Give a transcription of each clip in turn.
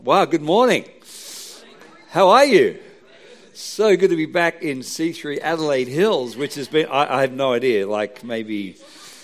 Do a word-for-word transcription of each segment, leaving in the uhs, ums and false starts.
Wow, good morning. How are you? So good to be back in C three Adelaide Hills, which has been, I, I have no idea, like maybe,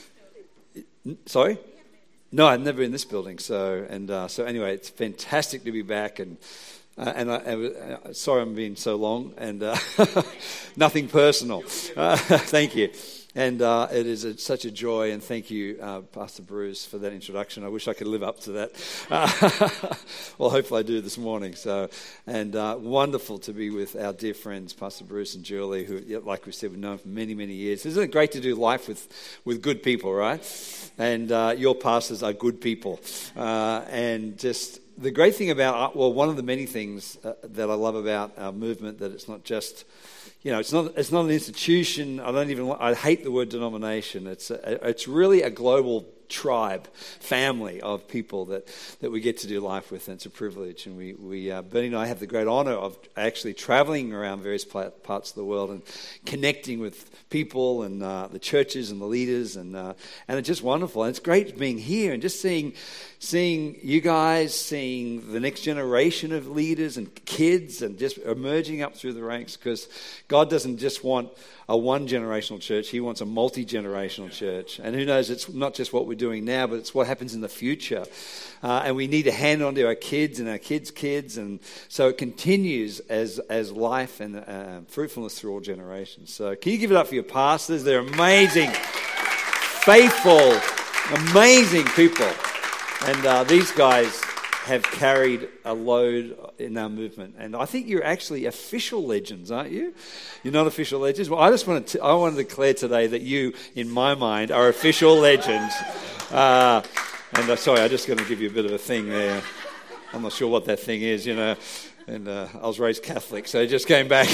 sorry? No, I've never been in this building, so, and uh, so anyway, it's fantastic to be back, and uh, and I, I, sorry I'm being so long, and uh, nothing personal. Uh, thank you. And uh, it is a, such a joy, and thank you, uh, Pastor Bruce, for that introduction. I wish I could live up to that. Uh, well, hopefully I do this morning. So, and uh, wonderful to be with our dear friends, Pastor Bruce and Julie, who, like we said, we've known for many, many years. Isn't it great to do life with, with good people, right? And uh, your pastors are good people. Uh, and just the great thing about, well, one of the many things uh, that I love about our movement, that it's not just... You know, it's not it's not an institution. I don't even I hate the word denomination. It's a, it's really a global tribe, family of people that, that we get to do life with, and it's a privilege. And we we uh, Bernie and I have the great honor of actually traveling around various parts of the world and connecting with people and uh, the churches and the leaders, and uh, and it's just wonderful. And it's great being here and just seeing seeing you guys, seeing the next generation of leaders and kids, and just emerging up through the ranks, because God doesn't just want a one-generational church. He wants a multi-generational church. And who knows, it's not just what we're doing now, but it's what happens in the future. Uh, and we need to hand on to our kids and our kids' kids. And so it continues as as life and uh, fruitfulness through all generations. So can you give it up for your pastors? They're amazing, faithful, amazing people. And uh, these guys have carried a load in our movement, and I think you're actually official legends, aren't you? You're not official legends. Well, I just want to. I want to declare today that you, in my mind, are official legends. Uh, and uh, sorry, I'm just going to give you a bit of a thing there. I'm not sure what that thing is, you know. And uh, I was raised Catholic, so I just came back.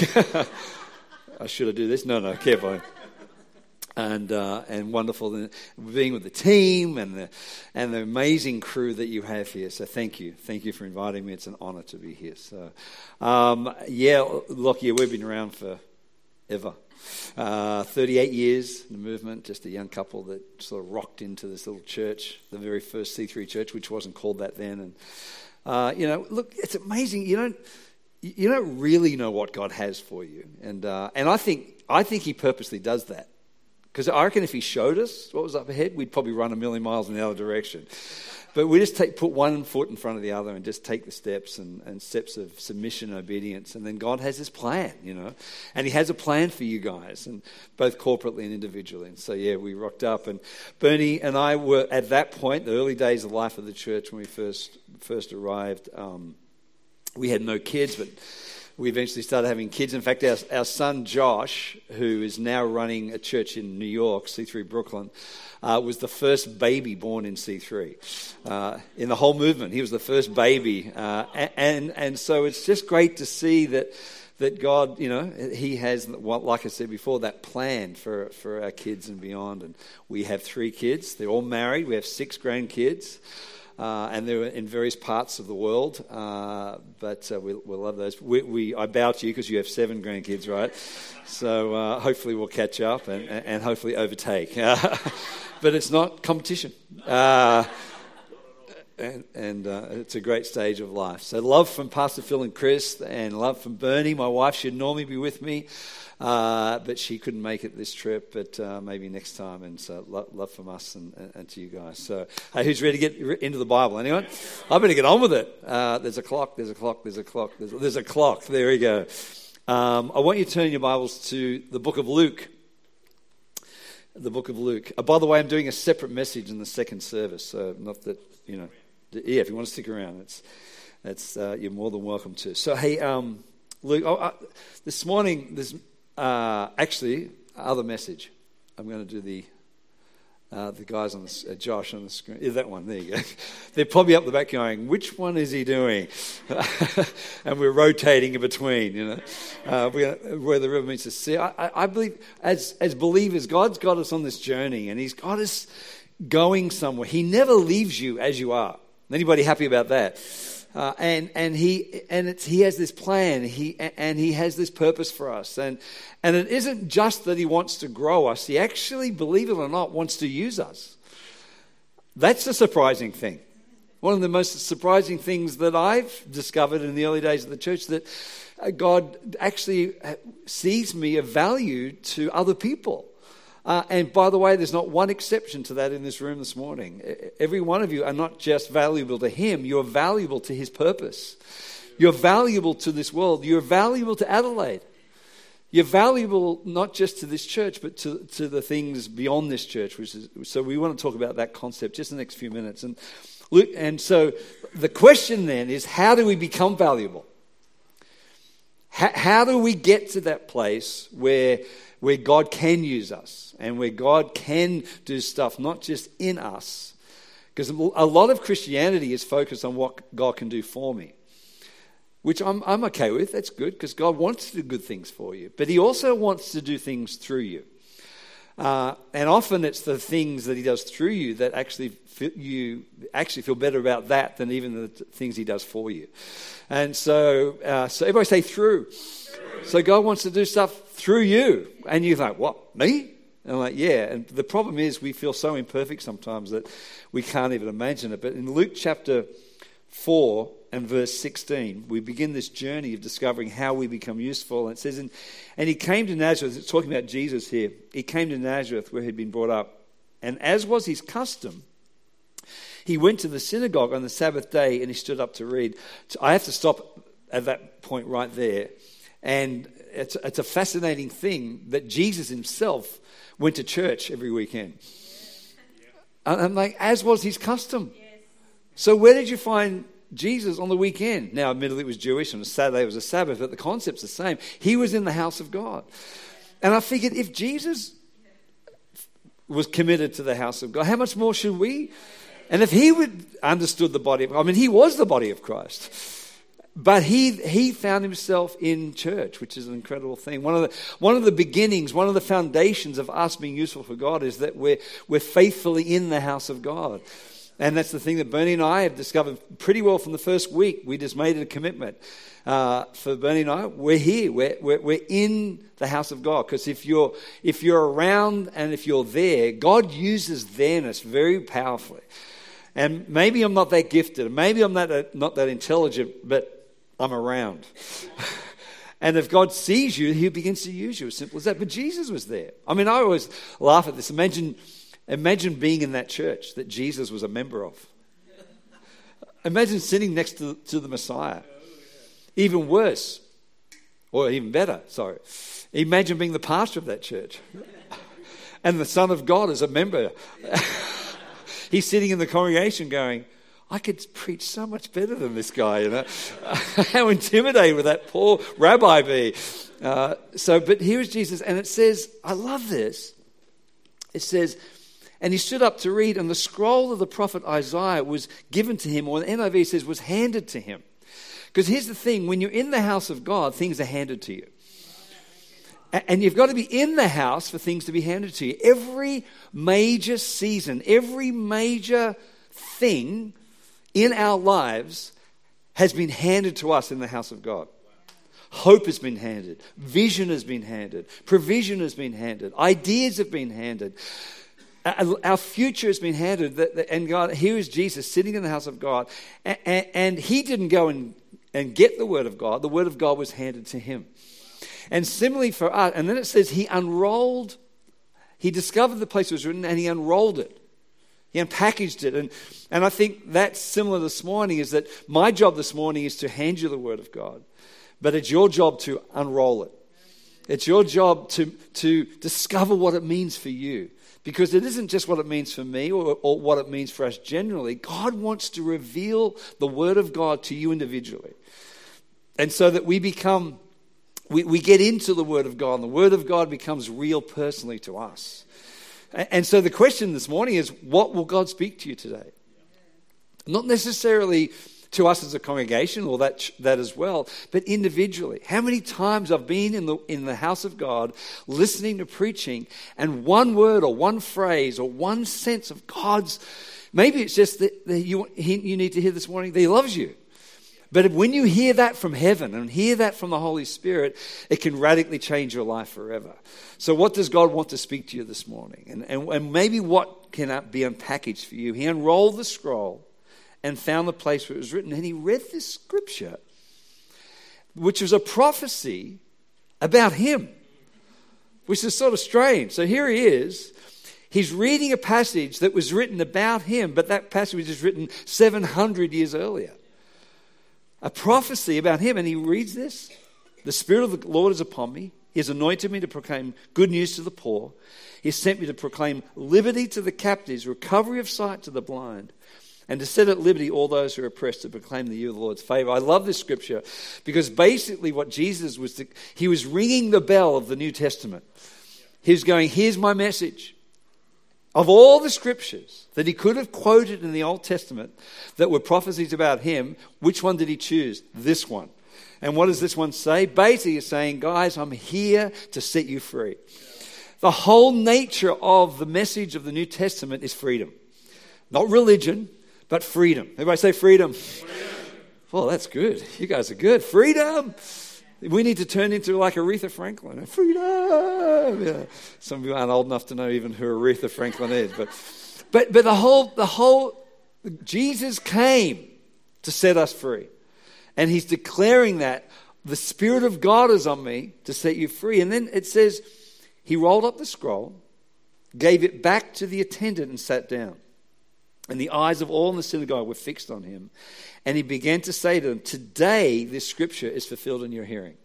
I should have do this. No, no, careful. And uh, and wonderful being with the team and the and the amazing crew that you have here. So thank you, thank you for inviting me. It's an honour to be here. So um, yeah, look, yeah, we've been around for ever. Uh, thirty-eight years in the movement. Just a young couple that sort of rocked into this little church, the very first C three church, which wasn't called that then. And uh, you know, look, it's amazing. You don't you don't really know what God has for you, and uh, and I think I think He purposely does that. Because I reckon if He showed us what was up ahead, we'd probably run a million miles in the other direction. But we just take, put one foot in front of the other and just take the steps and, and steps of submission and obedience. And then God has His plan, you know. And He has a plan for you guys, and both corporately and individually. And so, yeah, we rocked up. And Bernie and I were, at that point, the early days of the life of the church when we first first arrived, um, we had no kids, but... we eventually started having kids. In fact, our, our son Josh, who is now running a church in New York, C three Brooklyn, uh, was the first baby born in C three. Uh, in the whole movement, he was the first baby. Uh, and, and so it's just great to see that that God, you know, He has, like I said before, that plan for, for our kids and beyond. And we have three kids. They're all married. We have six grandkids. Uh, and they're in various parts of the world, uh, but uh, we, we love those. We, we I bow to you because you have seven grandkids, right? So uh, hopefully we'll catch up and, and hopefully overtake. But it's not competition, uh, and, and uh, it's a great stage of life. So love from Pastor Phil and Chris, and love from Bernie, my wife. She'd normally be with me. Uh, but she couldn't make it this trip, but uh, maybe next time. And so love, love from us and, and, and to you guys. So hey, who's ready to get into the Bible? Anyone? I better get on with it. Uh, there's a clock, there's a clock, there's a clock, there's a, there's a clock. There we go. Um, I want you to turn your Bibles to the book of Luke. The book of Luke. Uh, by the way, I'm doing a separate message in the second service. So not that, you know, yeah, if you want to stick around, it's, it's, uh, you're more than welcome to. So hey, um, Luke, oh, uh, this morning, there's... Uh, actually, other message. I'm going to do the uh, the guys on the uh, Josh on the screen. Yeah, that one. There you go. They're probably up the back going, "Which one is he doing?" And we're rotating in between. You know, uh, we're gonna, where the river meets the sea. I, I, I believe, as as believers, God's got us on this journey, and He's got us going somewhere. He never leaves you as you are. Anybody happy about that? Uh, and and he and it's he has this plan. He and he has this purpose for us. And and it isn't just that He wants to grow us. He actually, believe it or not, wants to use us. That's the surprising thing. One of the most surprising things that I've discovered in the early days of the church, that God actually sees me of value to other people. Uh, and by the way, there's not one exception to that in this room this morning. Every one of you are not just valuable to him, you're valuable to his purpose. You're valuable to this world. You're valuable to Adelaide. You're valuable not just to this church, but to, to the things beyond this church. Which is, so we want to talk about that concept just in the next few minutes. And, and so the question then is, how do we become valuable? How, how do we get to that place where, where God can use us and where God can do stuff, not just in us? Because a lot of Christianity is focused on what God can do for me, which I'm, I'm okay with. That's good, because God wants to do good things for you. But he also wants to do things through you. Uh, and often it's the things that he does through you that actually feel, you actually feel better about that than even the t- things he does for you. And so, uh, so everybody say through. through. So God wants to do stuff through you. And you're like, what, me? And I'm like, yeah. And the problem is we feel so imperfect sometimes that we can't even imagine it. But in Luke chapter four and verse sixteen, we begin this journey of discovering how we become useful. And it says, in, and he came to Nazareth, it's talking about Jesus here. He came to Nazareth where he'd been brought up. And as was his custom, he went to the synagogue on the Sabbath day and he stood up to read. So I have to stop at that point right there. And it's, it's a fascinating thing that Jesus himself went to church every weekend. And I'm like, as was his custom. So where did you find Jesus on the weekend? Now, admittedly, it was Jewish, and on Saturday it was a Sabbath, but the concept's the same. He was in the house of God. And I figured if Jesus was committed to the house of God, how much more should we? And if he would understood the body of, I mean, he was the body of Christ. But he he found himself in church, which is an incredible thing. One of the one of the beginnings, one of the foundations of us being useful for God is that we're we're faithfully in the house of God. And that's the thing that Bernie and I have discovered pretty well from the first week. We just made it a commitment. Uh, for Bernie and I, we're here. We're, we're, we're in the house of God. Because if you're, if you're around and if you're there, God uses there-ness very powerfully. And maybe I'm not that gifted. Maybe I'm not, not that intelligent, but I'm around. And if God sees you, he begins to use you. As simple as that. But Jesus was there. I mean, I always laugh at this. Imagine... Imagine being in that church that Jesus was a member of. Imagine sitting next to, to the Messiah. Even worse, or even better, sorry. Imagine being the pastor of that church. And the Son of God is a member. He's sitting in the congregation going, I could preach so much better than this guy, you know. How intimidating would that poor rabbi be? Uh, so, but here is Jesus, and it says, I love this. It says, and he stood up to read, and the scroll of the prophet Isaiah was given to him, or the N I V says was handed to him. Because here's the thing, when you're in the house of God, things are handed to you. And you've got to be in the house for things to be handed to you. Every major season, every major thing in our lives has been handed to us in the house of God. Hope has been handed. Vision has been handed. Provision has been handed. Ideas have been handed. Our future has been handed. And God, here is Jesus sitting in the house of God. And he didn't go and, and get the word of God. The word of God was handed to him. And similarly for us, and then it says he unrolled, he discovered the place it was written and he unrolled it. He unpackaged it. And, and I think that's similar this morning, is that my job this morning is to hand you the word of God. But it's your job to unroll it. It's your job to, to discover what it means for you. Because it isn't just what it means for me or, or what it means for us generally. God wants to reveal the word of God to you individually. And so that we become, we, we get into the word of God, and the word of God becomes real personally to us. And, and so the question this morning is, what will God speak to you today? Not necessarily to us as a congregation, or that that as well, but individually. How many times I've been in the in the house of God listening to preaching, and one word or one phrase or one sense of God's, maybe it's just that, that you you need to hear this morning that he loves you. But when you hear that from heaven and hear that from the Holy Spirit, it can radically change your life forever. So what does God want to speak to you this morning? And, and, and maybe what can be unpackaged for you? He unrolled the scroll, and found the place where it was written. And he read this scripture, which was a prophecy about him, which is sort of strange. So here he is. He's reading a passage that was written about him, but that passage was written seven hundred years earlier. A prophecy about him, and he reads this. The Spirit of the Lord is upon me. He has anointed me to proclaim good news to the poor. He has sent me to proclaim liberty to the captives, recovery of sight to the blind, and to set at liberty all those who are oppressed, to proclaim the year of the Lord's favor. I love this scripture because basically what Jesus was, to, he was ringing the bell of the New Testament. He was going, here's my message. Of all the scriptures that he could have quoted in the Old Testament that were prophecies about him, which one did he choose? This one. And what does this one say? Basically, it's saying, guys, I'm here to set you free. The whole nature of the message of the New Testament is freedom. Not religion, but freedom. Everybody say freedom. Freedom. Well, that's good. You guys are good. Freedom. We need to turn into like Aretha Franklin. Freedom. Yeah. Some of you aren't old enough to know even who Aretha Franklin is. But but but the whole the whole Jesus came to set us free. And he's declaring that the Spirit of God is on me to set you free. And then it says he rolled up the scroll, gave it back to the attendant and sat down. And the eyes of all in the synagogue were fixed on him. And he began to say to them, today this scripture is fulfilled in your hearing.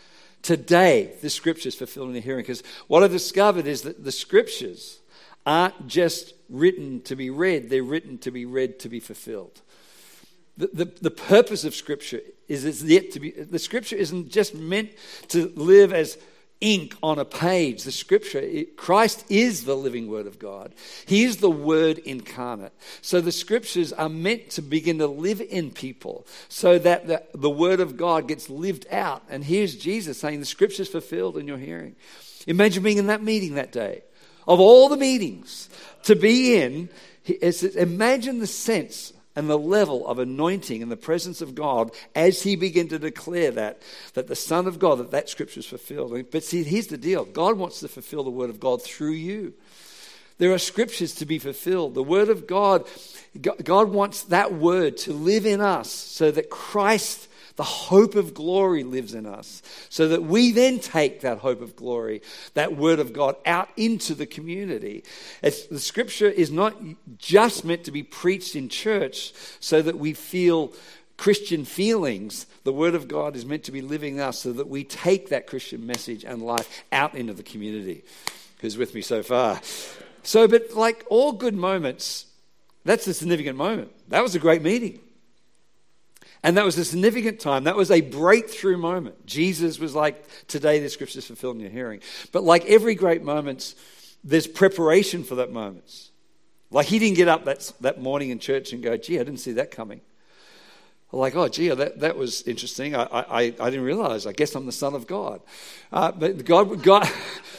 Today this scripture is fulfilled in your hearing. Because what I've discovered is that the scriptures aren't just written to be read. They're written to be read to be fulfilled. The, the, the purpose of scripture is, is yet to be, the scripture isn't just meant to live as ink on a page. The scripture, it, Christ is the living word of God. He is the word incarnate. So the scriptures are meant to begin to live in people so that the, the word of God gets lived out. And here's Jesus saying the scripture's fulfilled in your hearing. Imagine being in that meeting that day. Of all the meetings to be in, it's, imagine the sense and the level of anointing in the presence of God as he began to declare that, that the Son of God, that that scripture is fulfilled. But see, here's the deal. God wants to fulfill the word of God through you. There are scriptures to be fulfilled. The word of God, God wants that word to live in us so that Christ, the hope of glory, lives in us. So that we then take that hope of glory, that word of God, out into the community. It's, the scripture is not just meant to be preached in church so that we feel Christian feelings. The word of God is meant to be living in us so that we take that Christian message and life out into the community. Who's with me so far? So, but like all good moments, that's a significant moment. That was a great meeting. And that was a significant time. That was a breakthrough moment. Jesus was like, today the scripture is fulfilled in your hearing. But like every great moment, there's preparation for that moment. Like he didn't get up that, that morning in church and go, gee, I didn't see that coming. Like, oh, gee, that, that was interesting. I, I, I didn't realize. I guess I'm the Son of God. Uh, but God... God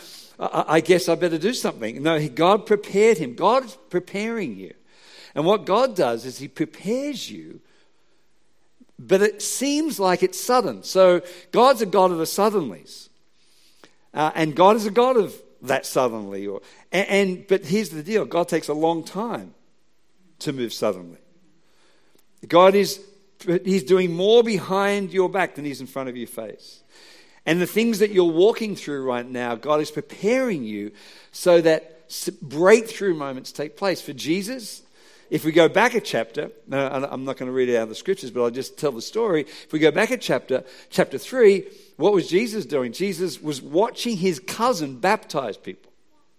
I guess I better do something. No, God prepared him. God is preparing you. And what God does is he prepares you, but it seems like it's sudden. So God's a God of the suddenlies. Uh, and God is a God of that suddenly. Or, and, and But here's the deal. God takes a long time to move suddenly. God is he's doing more behind your back than he's in front of your face. And the things that you're walking through right now, God is preparing you so that breakthrough moments take place. For Jesus, if we go back a chapter, I'm not going to read it out of the scriptures, but I'll just tell the story. If we go back a chapter, chapter three, what was Jesus doing? Jesus was watching his cousin baptize people.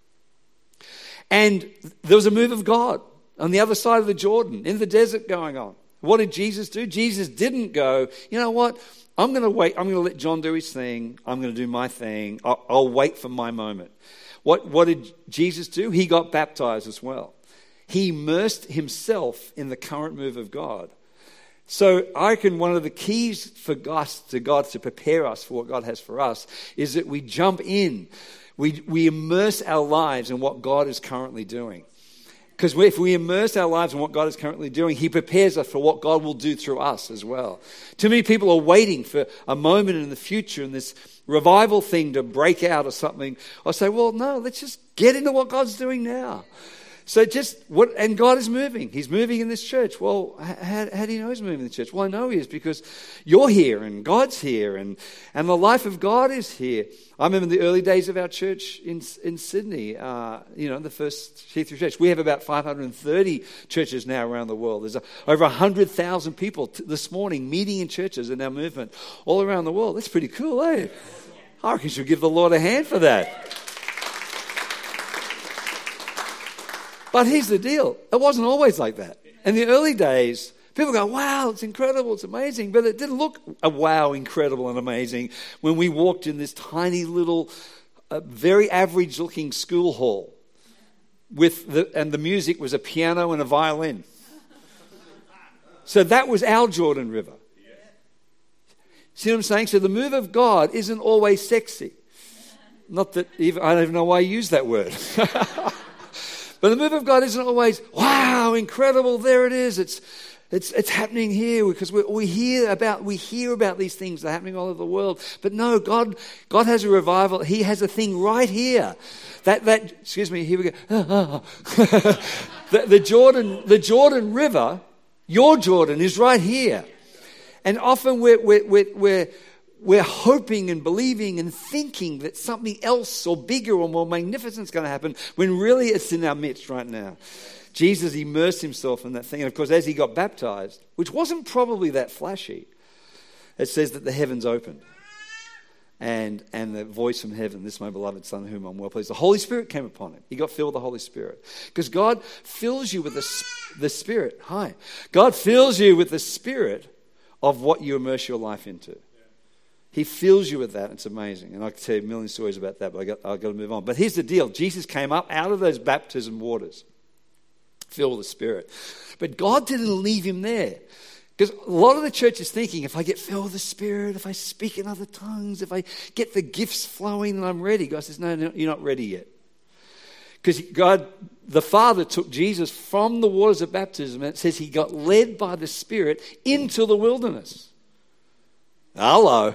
And there was a move of God on the other side of the Jordan, in the desert going on. What did Jesus do? Jesus didn't go, you know what? I'm going to wait. I'm going to let John do his thing. I'm going to do my thing. I'll, I'll wait for my moment. What, what did Jesus do? He got baptized as well. He immersed himself in the current move of God. So I reckon one of the keys for us, to God to prepare us for what God has for us is that we jump in. We, we immerse our lives in what God is currently doing. Because if we immerse our lives in what God is currently doing, he prepares us for what God will do through us as well. Too many people are waiting for a moment in the future and this revival thing to break out or something. I say, well, no, let's just get into what God's doing now. So just what, and God is moving. He's moving in this church. Well, how, how do you know he's moving in the church? Well, I know he is because you're here and God's here and, and the life of God is here. I remember the early days of our church in in Sydney, uh, you know, the first See-Through Church. We have about five hundred thirty churches now around the world. There's a, over one hundred thousand people t- this morning meeting in churches in our movement all around the world. That's pretty cool, eh? I reckon you should give the Lord a hand for that. But here's the deal. It wasn't always like that. In the early days, people go, wow, it's incredible, it's amazing. But it didn't look a wow, incredible and amazing when we walked in this tiny little, uh, very average-looking school hall. with the, And the music was a piano and a violin. So that was our Jordan River. See what I'm saying? So the move of God isn't always sexy. Not that, even, I don't even know why I use that word. But the move of God isn't always, wow, incredible, there it is. It's it's it's happening here because we, we hear about we hear about these things that are happening all over the world. But no, God God has a revival. He has a thing right here. That that excuse me, here we go. the, the Jordan the Jordan River, your Jordan, is right here. And often we're we're we're, we're We're hoping and believing and thinking that something else or bigger or more magnificent is going to happen when really it's in our midst right now. Jesus immersed himself in that thing. And of course, as he got baptized, which wasn't probably that flashy, it says that the heavens opened. And and the voice from heaven, this is my beloved Son, whom I'm well pleased. The Holy Spirit came upon him. He got filled with the Holy Spirit. Because God fills you with the, the Spirit. Hi. God fills you with the Spirit of what you immerse your life into. He fills you with that. It's amazing. And I could tell you a million stories about that, but I got, I've got to move on. But here's the deal. Jesus came up out of those baptism waters, filled with the Spirit. But God didn't leave him there. Because a lot of the church is thinking, if I get filled with the Spirit, if I speak in other tongues, if I get the gifts flowing, then I'm ready. God says, no, no, you're not ready yet. Because God, the Father, took Jesus from the waters of baptism, and it says he got led by the Spirit into the wilderness. Hello.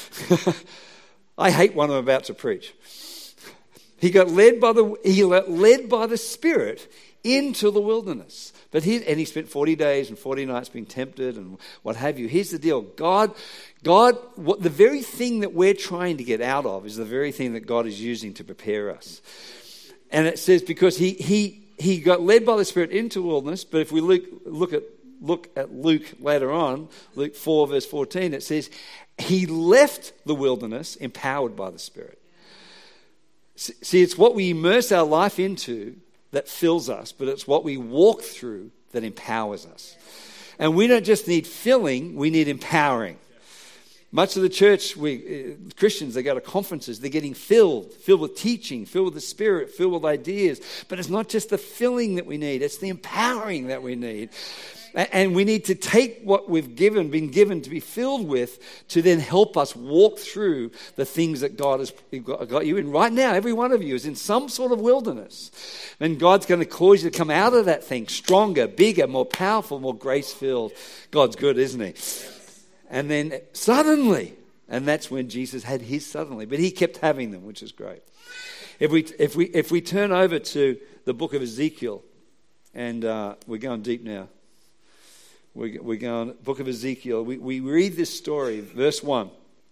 I hate what I'm about to preach. He got led by the he got led by the Spirit into the wilderness. But he and he spent forty days and forty nights being tempted and what have you. Here's the deal. God God what the very thing that we're trying to get out of is the very thing that God is using to prepare us. And it says because he he he got led by the Spirit into the wilderness, but if we look look at Look at Luke later on, Luke four verse fourteen, it says, he left the wilderness empowered by the Spirit. See, it's what we immerse our life into that fills us, but it's what we walk through that empowers us. And we don't just need filling, we need empowering. Much of the church, we uh, Christians, they go to conferences, they're getting filled, filled with teaching, filled with the Spirit, filled with ideas. But it's not just the filling that we need, it's the empowering that we need. And we need to take what we've given, been given to be filled with, to then help us walk through the things that God has got you in. Right now, every one of you is in some sort of wilderness. And God's going to cause you to come out of that thing stronger, bigger, more powerful, more grace-filled. God's good, isn't he? And then suddenly, and that's when Jesus had his suddenly, but he kept having them, which is great. If we if we if we turn over to the book of Ezekiel, and uh, we're going deep now. We we go on book of Ezekiel. We we read this story, verse one,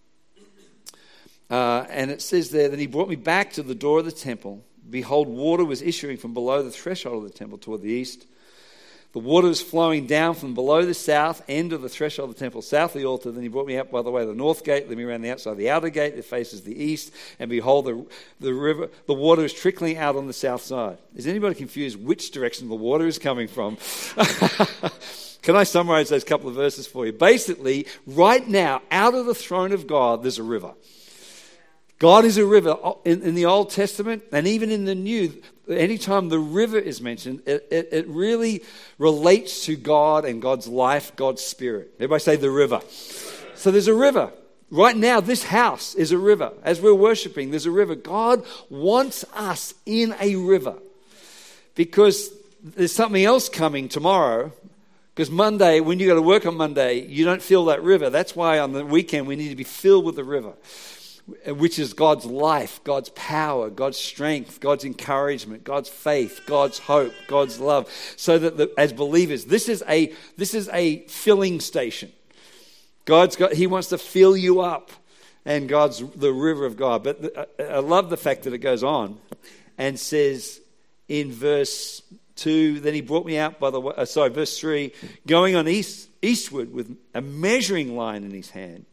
uh, and it says there that he brought me back to the door of the temple. Behold, water was issuing from below the threshold of the temple toward the east. The water was flowing down from below the south end of the threshold of the temple, south of the altar. Then he brought me up by the way of the north gate, led me around the outside of the outer gate that faces the east. And behold, the the river, the water is trickling out on the south side. Is anybody confused which direction the water is coming from? Can I summarize those couple of verses for you? Basically, right now, out of the throne of God, there's a river. God is a river. In, in the Old Testament and even in the New, anytime the river is mentioned, it, it, it really relates to God and God's life, God's Spirit. Everybody say the river. So there's a river. Right now, this house is a river. As we're worshiping, there's a river. God wants us in a river because there's something else coming tomorrow. Because Monday, when you go to work on Monday, you don't feel that river. That's why on the weekend we need to be filled with the river. which is God's life, God's power, God's strength, God's encouragement, God's faith, God's hope, God's love. So that the, as believers, this is a this is a filling station. God's got He wants to fill you up, and God's the river of God. But the, I love the fact that it goes on and says in verse two, then He brought me out by the way. Uh, sorry, verse three, going on east eastward with a measuring line in his hand.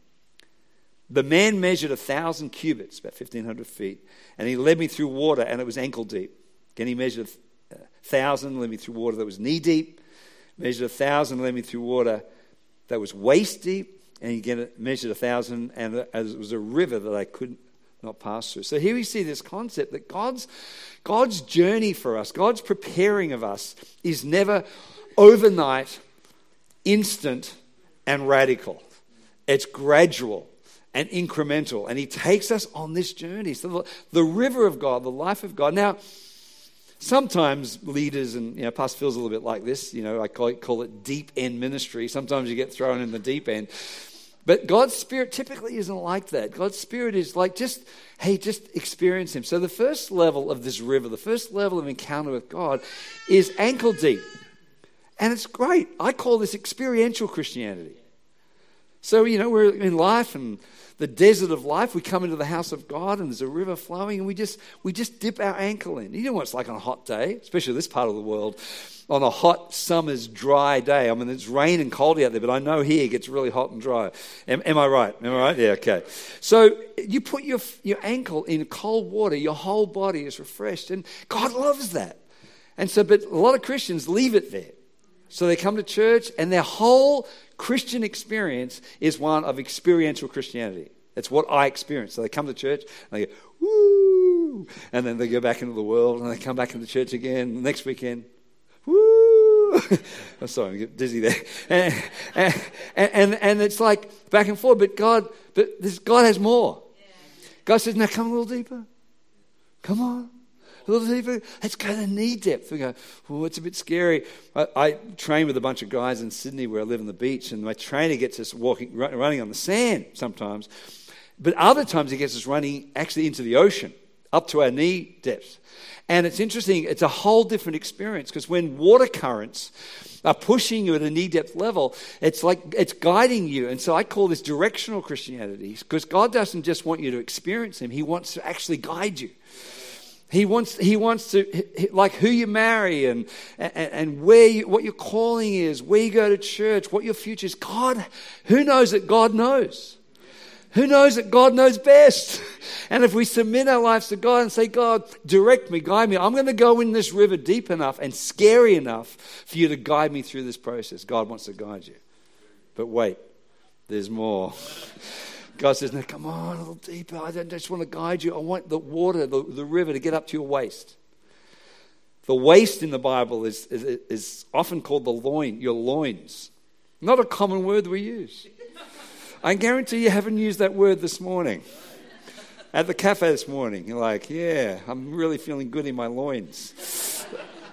The man measured a thousand cubits, about fifteen hundred feet, and he led me through water, and it was ankle deep. Again, he measured a thousand, led me through water that was knee deep. Measured a thousand, led me through water that was waist deep, and again measured a thousand, and it was a river that I could not pass through. So here we see this concept that God's God's journey for us, God's preparing of us, is never overnight, instant, and radical. It's gradual and incremental, and He takes us on this journey. So the, the river of God, the life of God. Now, sometimes leaders, and you know, Pastor Phil's a little bit like this. You know, I call it, call it deep end ministry. Sometimes you get thrown in the deep end, but God's Spirit typically isn't like that. God's Spirit is like just, hey, just experience Him. So the first level of this river, the first level of encounter with God, is ankle deep, and it's great. I call this experiential Christianity. So, you know, we're in life and the desert of life. We come into the house of God and there's a river flowing, and we just we just dip our ankle in. You know what it's like on a hot day, especially this part of the world, on a hot summer's dry day. I mean, it's rain and cold out there, but I know here it gets really hot and dry. Am, am I right? Am I right? Yeah, okay. So you put your your ankle in cold water, your whole body is refreshed, and God loves that. And so, but a lot of Christians leave it there. So they come to church, and their whole Christian experience is one of experiential Christianity. That's what I experience. So they come to church, and they go, woo, and then they go back into the world, and they come back into church again next weekend, woo. I'm sorry, I get dizzy there. And, and, and, and it's like back and forth, but God, but this, God has more. God says, now come a little deeper. Come on. A little deeper. Let's go to knee depth. We go, oh, it's a bit scary. I, I train with a bunch of guys in Sydney where I live on the beach, and my trainer gets us walking, running on the sand sometimes. But other times he gets us running actually into the ocean, up to our knee depth. And it's interesting, it's a whole different experience, because when water currents are pushing you at a knee depth level, it's like it's guiding you. And so I call this directional Christianity, because God doesn't just want you to experience Him, He wants to actually guide you. He wants, he wants to, like who you marry and, and, and where you, what your calling is, where you go to church, what your future is. God, who knows that God knows? Who knows that God knows best? And if we submit our lives to God and say, God, direct me, guide me. I'm going to go in this river deep enough and scary enough for you to guide me through this process. God wants to guide you. But wait, there's more. God says, no, come on, a little deeper. I don't just want to guide you. I want the water, the, the river to get up to your waist. The waist in the Bible is, is, is often called the loin, your loins. Not a common word that we use. I guarantee you haven't used that word this morning. At the cafe this morning, you're like, yeah, I'm really feeling good in my loins.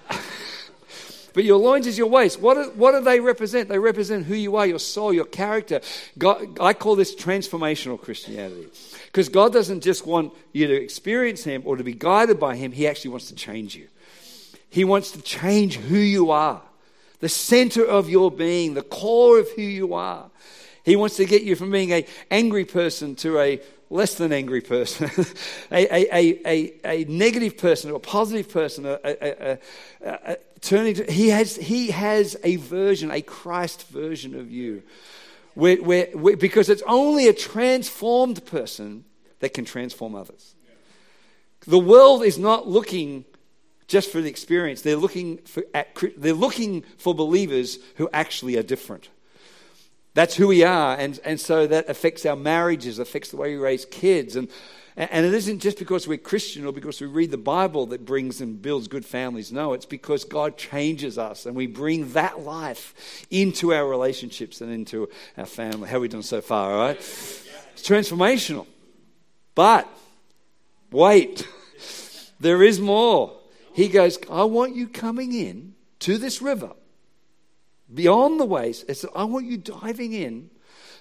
But your loins is your waist. What do, what do they represent? They represent who you are, your soul, your character. God, I call this transformational Christianity. Because God doesn't just want you to experience Him or to be guided by Him. He actually wants to change you. He wants to change who you are. The center of your being, the core of who you are. He wants to get you from being an angry person to a less than angry person, a, a, a, a, a negative person, a positive person, a, a, a, a, a turning to, he has he has a version, a Christ version of you, where, where, where because it's only a transformed person that can transform others. The world is not looking just for the experience; they're looking for they're looking for believers who actually are different. That's who we are, and, and so that affects our marriages, affects the way we raise kids. And, and it isn't just because we're Christian or because we read the Bible that brings and builds good families. No, it's because God changes us, and we bring that life into our relationships and into our family. How are we doing so far, all right? It's transformational. But, wait, there is more. He goes, I want you coming in to this river. Beyond the waist, it's, I want you diving in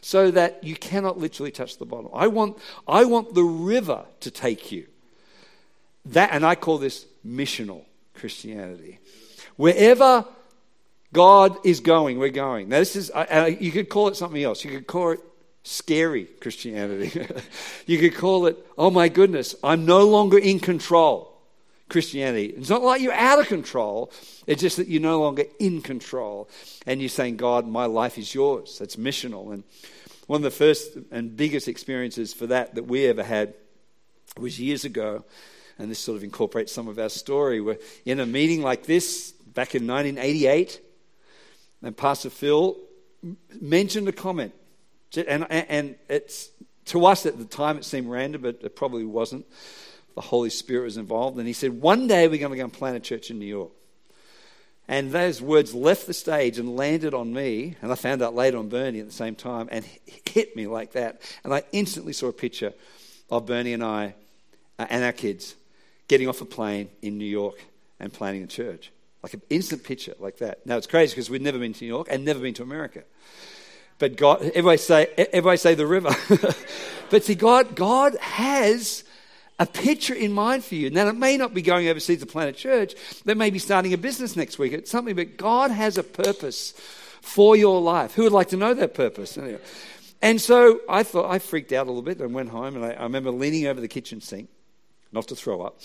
so that you cannot literally touch the bottom. I want, I want the river to take you. That, and I call this missional Christianity. Wherever God is going, we're going. Now, this is, uh, you could call it something else. You could call it scary Christianity. You could call it, oh my goodness, I'm no longer in control Christianity. It's not like you're out of control. It's just that you're no longer in control. And you're saying, God, my life is yours. That's missional. And one of the first and biggest experiences for that that we ever had was years ago. And this sort of incorporates some of our story. We're in a meeting like this back in nineteen eighty-eight. And Pastor Phil mentioned a comment. And, and it's, to us at the time it seemed random, but it probably wasn't. The Holy Spirit was involved. And he said, one day we're going to go and plant a church in New York. And those words left the stage and landed on me. And I found out later on Bernie at the same time. And hit me like that. And I instantly saw a picture of Bernie and I uh, and our kids getting off a plane in New York and planting a church. Like an instant picture like that. Now it's crazy because we'd never been to New York and never been to America. But God, everybody say, everybody say the river. But see, God, God has a picture in mind for you. Now, it may not be going overseas to plant a church. They may be starting a business next week. It's something, but God has a purpose for your life. Who would like to know that purpose? Anyway. And so I thought, I freaked out a little bit and went home. And I, I remember leaning over the kitchen sink, not to throw up.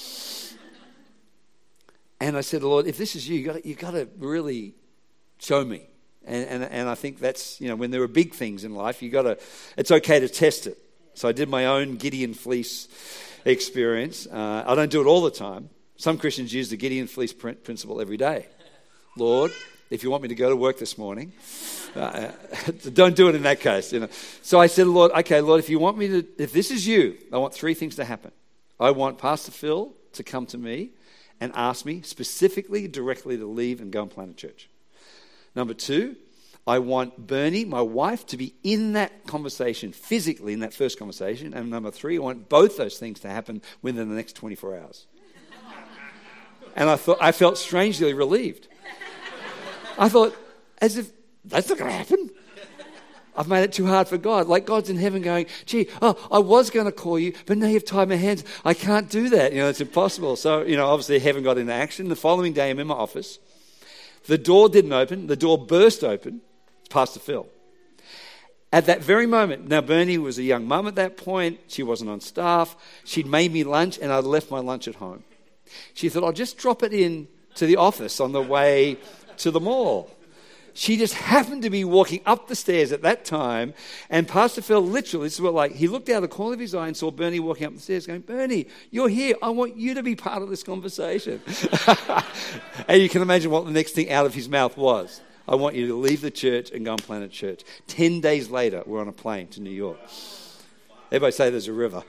And I said, Lord, if this is you, you got you got to really show me. And, and and I think that's, you know, when there are big things in life, you got to, it's okay to test it. So I did my own Gideon fleece experience. Uh, I don't do it all the time. Some Christians use the Gideon fleece principle every day. Lord, if you want me to go to work this morning, uh, don't do it in that case. You know. So I said, Lord, okay, Lord, if you want me to, if this is you, I want three things to happen. I want Pastor Phil to come to me and ask me specifically, directly to leave and go and plant a church. Number two, I want Bernie, my wife, to be in that conversation, physically in that first conversation. And number three, I want both those things to happen within the next twenty-four hours. And I thought, I felt strangely relieved. I thought, as if, that's not going to happen. I've made it too hard for God. Like God's in heaven going, gee, oh, I was going to call you, but now you've tied my hands. I can't do that. You know, it's impossible. So, you know, obviously heaven got into action. The following day I'm in my office. The door didn't open. The door burst open. It's Pastor Phil. At that very moment, now Bernie was a young mum at that point. She wasn't on staff. She'd made me lunch and I'd left my lunch at home. She thought, I'll just drop it in to the office on the way to the mall. She just happened to be walking up the stairs at that time, and Pastor Phil literally, this is what, like, he looked out of the corner of his eye and saw Bernie walking up the stairs going, Bernie, you're here. I want you to be part of this conversation. And you can imagine what the next thing out of his mouth was. I want you to leave the church and go and plant a church. Ten days later, we're on a plane to New York. Everybody say there's a river.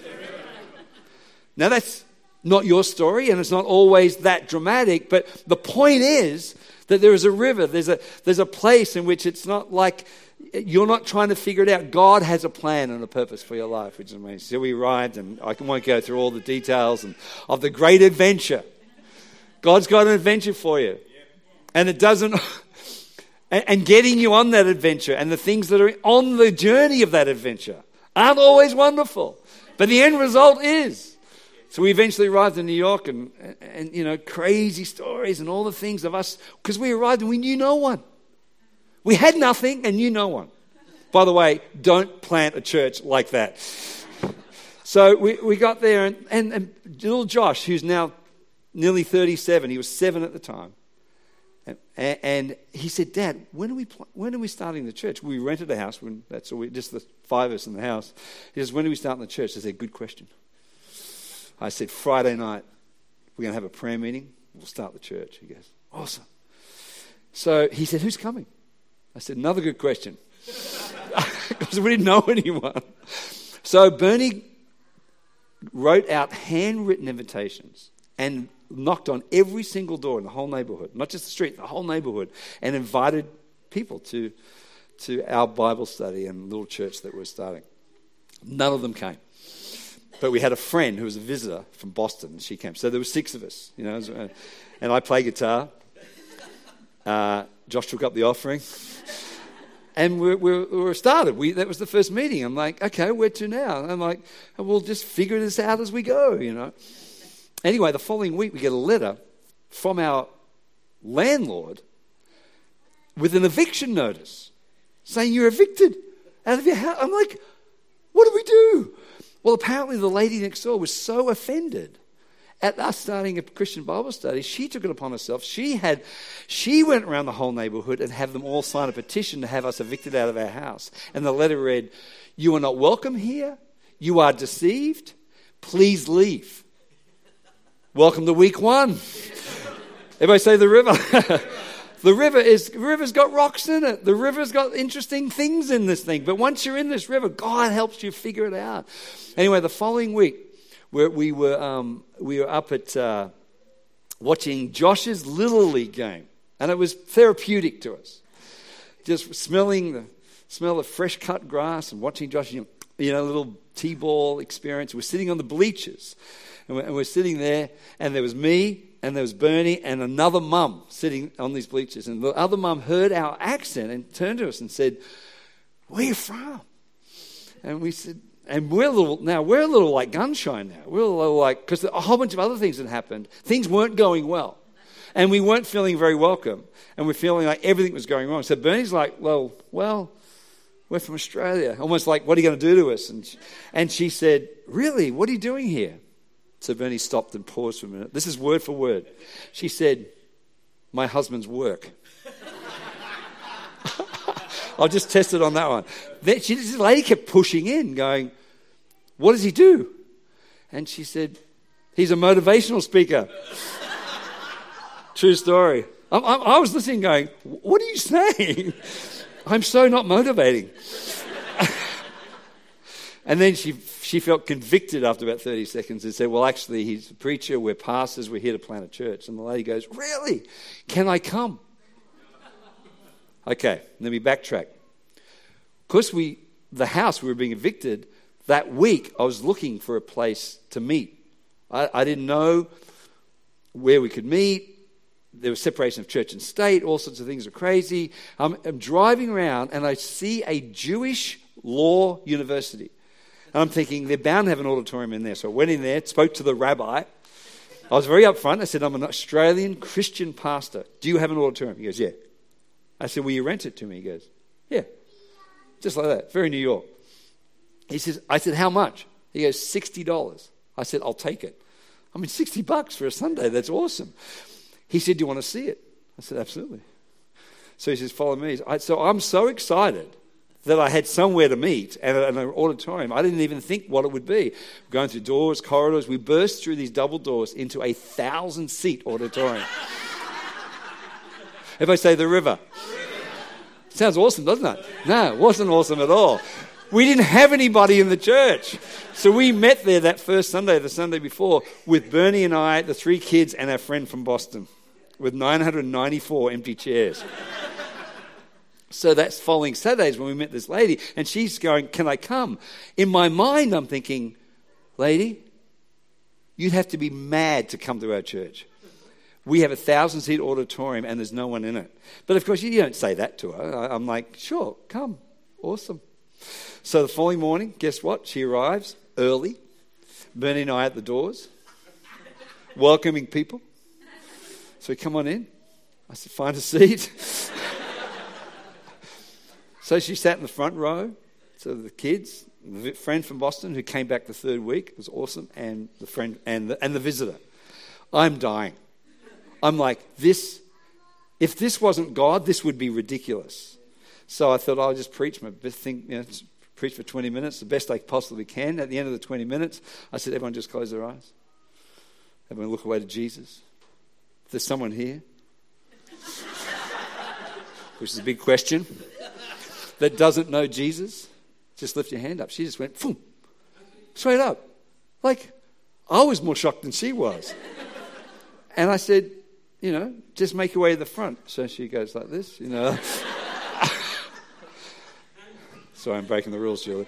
Now, that's not your story, and it's not always that dramatic, but the point is that there is a river, there's a there's a place in which it's not like you're not trying to figure it out. God has a plan and a purpose for your life, which is amazing. So we arrived, and I won't go through all the details and of the great adventure. God's got an adventure for you. And it doesn't, and, and getting you on that adventure and the things that are on the journey of that adventure aren't always wonderful. But the end result is. So we eventually arrived in New York and, and, and, you know, crazy stories and all the things of us, because we arrived and we knew no one. We had nothing and knew no one. By the way, don't plant a church like that. So we, we got there and, and, and little Josh, who's now nearly thirty-seven, he was seven at the time. And, and he said, Dad, when are we pl- when are we starting the church? We rented a house. When, that's all we, just the five of us in the house. He says, when are we starting the church? I said, good question. I said, Friday night, we're going to have a prayer meeting. We'll start the church. He goes, awesome. So he said, who's coming? I said, another good question. Because we didn't know anyone. So Bernie wrote out handwritten invitations and knocked on every single door in the whole neighborhood, not just the street, the whole neighborhood, and invited people to, to our Bible study and little church that we're starting. None of them came. But we had a friend who was a visitor from Boston, and she came. So there were six of us, you know, and I play guitar. Uh, Josh took up the offering. And we we we started. We, that was the first meeting. I'm like, okay, where to now? And I'm like, we'll just figure this out as we go, you know. Anyway, the following week, we get a letter from our landlord with an eviction notice saying you're evicted out of your house. I'm like, what do we do? Well, apparently the lady next door was so offended at us starting a Christian Bible study, she took it upon herself. She had, she went around the whole neighborhood and had them all sign a petition to have us evicted out of our house. And the letter read, "You are not welcome here. You are deceived. Please leave. Welcome to week one." Everybody say the river. The river is, the river's got rocks in it. The river's got interesting things in this thing. But once you're in this river, God helps you figure it out. Anyway, the following week, where we were um, we were up at uh, watching Josh's Little League game, and it was therapeutic to us. Just smelling the smell of fresh cut grass and watching Josh, you know, you know, little t-ball experience. We're sitting on the bleachers, and we're, and we're sitting there, and there was me, and there was Bernie, and another mum sitting on these bleachers, and the other mum heard our accent and turned to us and said, "Where are you from?" And we said. And we're a little, now we're a little like gun-shy now. We're a little like, because a whole bunch of other things had happened. Things weren't going well. And we weren't feeling very welcome. And we're feeling like everything was going wrong. So Bernie's like, well, well, we're from Australia. Almost like, what are you going to do to us? And she, and she said, really, what are you doing here? So Bernie stopped and paused for a minute. This is word for word. She said, my husband's work. I'll just test it on that one. Then she, this lady kept pushing in, going, what does he do? And she said, he's a motivational speaker. True story. I, I, I was listening going, what are you saying? I'm so not motivating. And then she she felt convicted after about thirty seconds and said, well, actually, he's a preacher. We're pastors. We're here to plant a church. And the lady goes, really? Can I come? Okay, let me backtrack. Because we, the house we were being evicted, that week I was looking for a place to meet. I, I didn't know where we could meet. There was separation of church and state. All sorts of things are crazy. I'm, I'm driving around and I see a Jewish law university. And I'm thinking they're bound to have an auditorium in there. So I went in there, spoke to the rabbi. I was very upfront. I said, I'm an Australian Christian pastor. Do you have an auditorium? He goes, yeah. I said, will you rent it to me? He goes, yeah. Just like that. Very New York. He says, I said, how much? He goes, sixty dollars. I said, I'll take it. I mean, sixty bucks for a Sunday. That's awesome. He said, do you want to see it? I said, absolutely. So he says, follow me. So I'm so excited that I had somewhere to meet and an auditorium. I didn't even think what it would be. Going through doors, corridors. We burst through these double doors into a thousand-seat auditorium. Everybody say the river. Sounds awesome, doesn't it? No, it wasn't awesome at all. We didn't have anybody in the church. So we met there that first Sunday, the Sunday before, with Bernie and I, the three kids, and our friend from Boston, with nine hundred ninety-four empty chairs. So that's following Saturdays when we met this lady, and she's going, can I come? In my mind, I'm thinking, lady, you'd have to be mad to come to our church. We have a thousand-seat auditorium, and there's no one in it. But, of course, you don't say that to her. I'm like, sure, come. Awesome. So the following morning, guess what? She arrives early. Bernie and I at the doors, welcoming people. So we come on in. I said, find a seat. So she sat in the front row. So the kids, the friend from Boston who came back the third week, was awesome, and the friend and the, and the visitor. I'm dying. I'm like, this, if this wasn't God, this would be ridiculous. So I thought I'll just preach my best thing, you know, preach for twenty minutes, the best I possibly can. At the end of the twenty minutes, I said, everyone just close their eyes. Everyone look away to Jesus. If there's someone here, which is a big question, that doesn't know Jesus, just lift your hand up. She just went, boom, straight up. Like, I was more shocked than she was. And I said, you know, just make your way to the front. So she goes like this, you know. Sorry, I'm breaking the rules, Julie.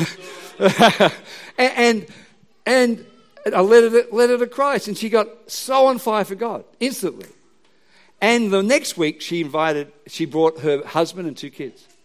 and, and and I led her, to, led her to Christ, and she got so on fire for God instantly. And the next week, she invited, she brought her husband and two kids.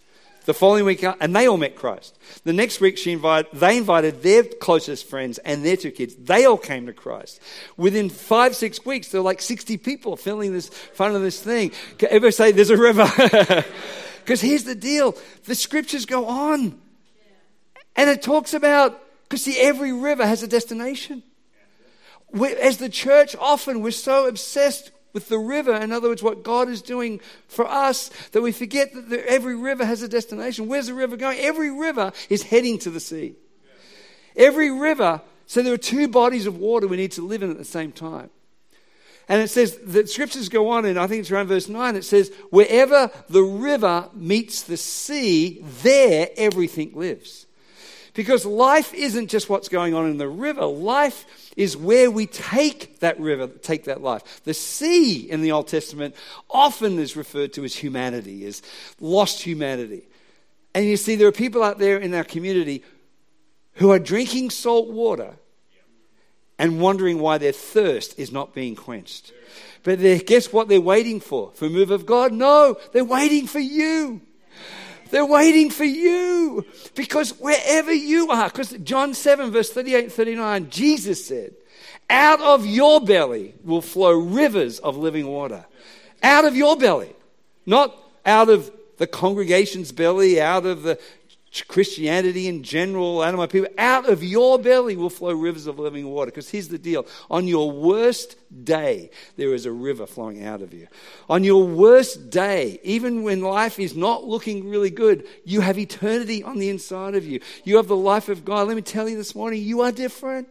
The following week, and they all met Christ. The next week, she invited, they invited their closest friends and their two kids. They all came to Christ. Within five, six weeks, there were like sixty people filling this front of this thing. Can everybody say, there's a river? Because here's the deal. The scriptures go on. And it talks about, because see, every river has a destination. We, as the church, often we're so obsessed with the river, in other words, what God is doing for us, that we forget that the, every river has a destination. Where's the river going? Every river is heading to the sea. Every river, so there are two bodies of water we need to live in at the same time. And it says, the scriptures go on, and I think it's around verse nine, it says, wherever the river meets the sea, there everything lives. Because life isn't just what's going on in the river. Life is where we take that river, take that life. The sea in the Old Testament often is referred to as humanity, as lost humanity. And you see, there are people out there in our community who are drinking salt water and wondering why their thirst is not being quenched. But guess what they're waiting for? For a move of God? No, they're waiting for you. They're waiting for you, because wherever you are, because John seven, verse thirty-eight and thirty-nine, Jesus said, out of your belly will flow rivers of living water. Out of your belly. Not out of the congregation's belly, out of the Christianity in general, out of my people. Out of your belly will flow rivers of living water. Because here's the deal. On your worst day, there is a river flowing out of you. On your worst day, even when life is not looking really good, you have eternity on the inside of you. You have the life of God. Let me tell you this morning, you are different.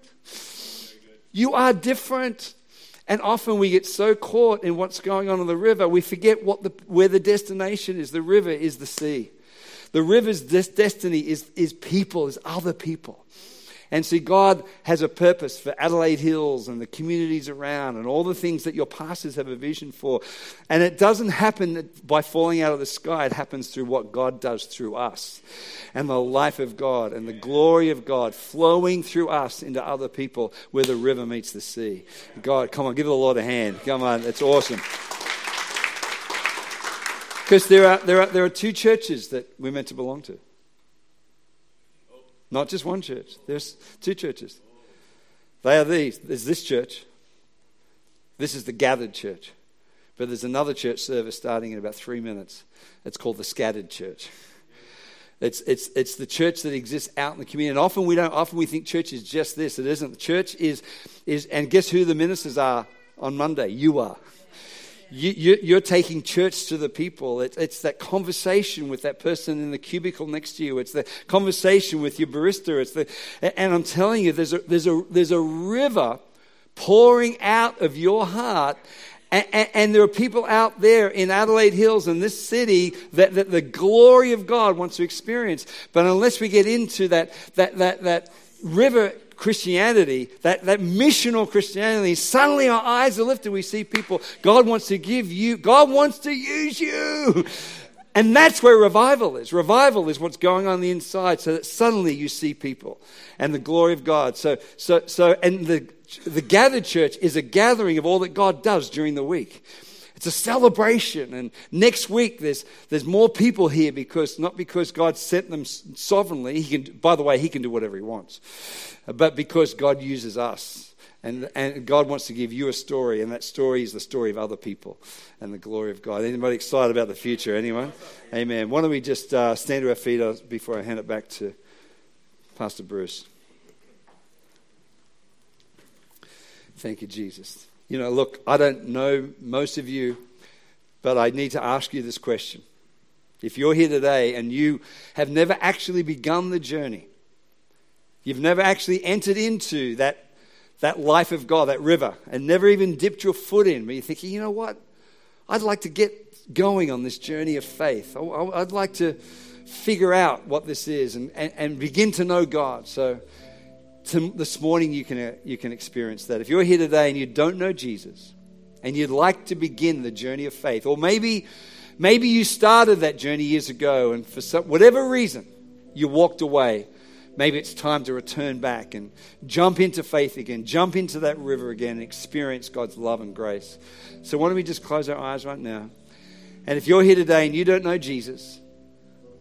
You are different. And often we get so caught in what's going on in the river, we forget what the, where the destination is. The river is the sea. The river's destiny is, is people, is other people. And see, God has a purpose for Adelaide Hills and the communities around and all the things that your pastors have a vision for. And it doesn't happen by falling out of the sky. It happens through what God does through us. And the life of God and the glory of God flowing through us into other people where the river meets the sea. God, come on, give the Lord a hand. Come on, it's awesome. Because there are, there, are, there are two churches that we're meant to belong to. Not just one church. There's two churches. They are these. There's this church. This is the gathered church. But there's another church service starting in about three minutes. It's called the scattered church. It's it's it's the church that exists out in the community. And often we don't. Often we think church is just this. It isn't. The church is is. And guess who the ministers are on Monday? You are. You, you, you're taking church to the people. It, it's that conversation with that person in the cubicle next to you. It's the conversation with your barista. It's the, and I'm telling you, there's a there's a there's a river pouring out of your heart, and, and, and there are people out there in Adelaide Hills in this city that, that the glory of God wants to experience. But unless we get into that that that that river Christianity, that, that missional Christianity, suddenly our eyes are lifted. We see people, God wants to give you, God wants to use you. And that's where revival is. Revival is what's going on the inside, so that suddenly you see people and the glory of God. So, so, so, and the, the gathered church is a gathering of all that God does during the week. It's a celebration, and next week there's there's more people here because not because God sent them sovereignly. He can, by the way, He can do whatever He wants, but because God uses us, and and God wants to give you a story, and that story is the story of other people and the glory of God. Anybody excited about the future? Anyone? Amen. Why don't we just uh, stand to our feet before I hand it back to Pastor Bruce? Thank you, Jesus. You know, look, I don't know most of you, but I need to ask you this question. If you're here today and you have never actually begun the journey, you've never actually entered into that, that life of God, that river, and never even dipped your foot in, but you're thinking, you know what? I'd like to get going on this journey of faith. I'd like to figure out what this is and, and, and begin to know God. So To, this morning you can uh, you can experience that. If you're here today and you don't know Jesus and you'd like to begin the journey of faith, or maybe maybe you started that journey years ago and for some, whatever reason you walked away, maybe it's time to return back and jump into faith again, jump into that river again and experience God's love and grace. So why don't we just close our eyes right now? And if you're here today and you don't know Jesus,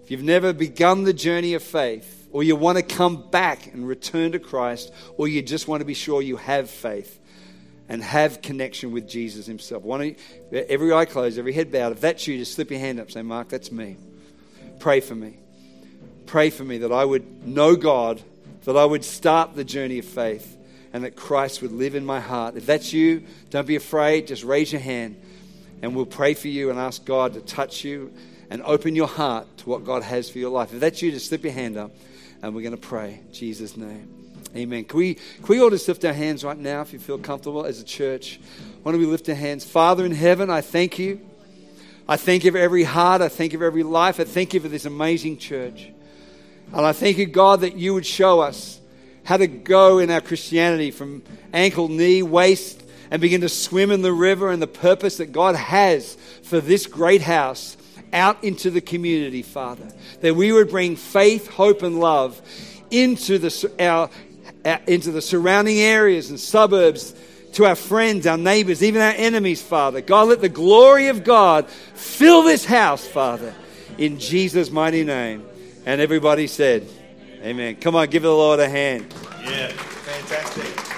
if you've never begun the journey of faith, or you want to come back and return to Christ, or you just want to be sure you have faith and have connection with Jesus himself, why don't you, every eye closed, every head bowed, if that's you, just slip your hand up, say, Mark, that's me. Pray for me. Pray for me that I would know God, that I would start the journey of faith, and that Christ would live in my heart. If that's you, don't be afraid. Just raise your hand, and we'll pray for you and ask God to touch you and open your heart to what God has for your life. If that's you, just slip your hand up, and we're going to pray in Jesus' name. Amen. Can we, can we all just lift our hands right now if you feel comfortable as a church? Why don't we lift our hands? Father in heaven, I thank you. I thank you for every heart. I thank you for every life. I thank you for this amazing church. And I thank you, God, that you would show us how to go in our Christianity from ankle, knee, waist, and begin to swim in the river and the purpose that God has for this great house out into the community, Father. That we would bring faith, hope, and love into the, our, our, into the surrounding areas and suburbs, to our friends, our neighbors, even our enemies, Father. God, let the glory of God fill this house, Father, in Jesus' mighty name. And everybody said, amen. Come on, give the Lord a hand. Yeah, fantastic.